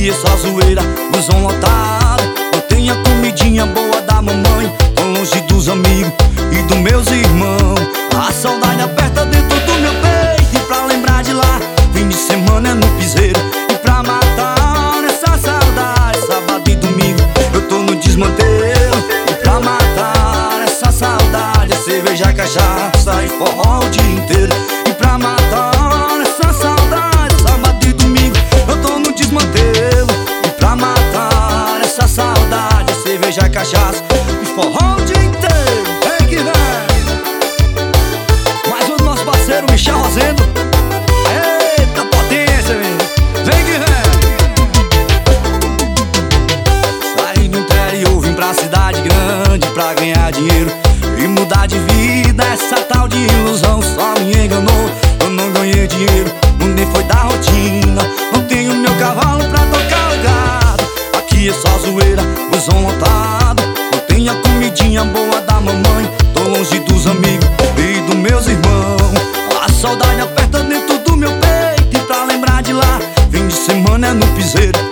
Aqui é só zoeira, busão lotado. Não tem a comidinha boa da mamãe. Tô longe dos amigos e dos meus irmãos. A saudade aperta dentro do meu peito. E pra lembrar de lá, fim de semana é no piseiro. E pra matar essa saudade, sábado e domingo eu tô no desmantelo. E pra matar essa saudade, é cerveja, cachaça e forró o dia inteiro. E pra matar essa saudade, sábado e domingo eu tô no desmantelo. E pra matar essa saudade, é cerveja, cachaça e forró o dia inteiro. Vem que vem! Mais um do nosso parceiro Michel Rosendo. Eita potência, vem que vem! Saí do interior, vim pra cidade grande pra ganhar dinheiro e mudar de vida. Essa tal de ilusão só me enganou. Eu não ganhei dinheiro, nem foi da rotina. Não tenho meu cavalo pra tocar o gado. Aqui é só zoeira, busão lotado. Não tem a comidinha boa da mamãe. Tô longe dos amigos e dos meus irmãos. A saudade aperta dentro do meu peito. E pra lembrar de lá, fim de semana é no piseiro.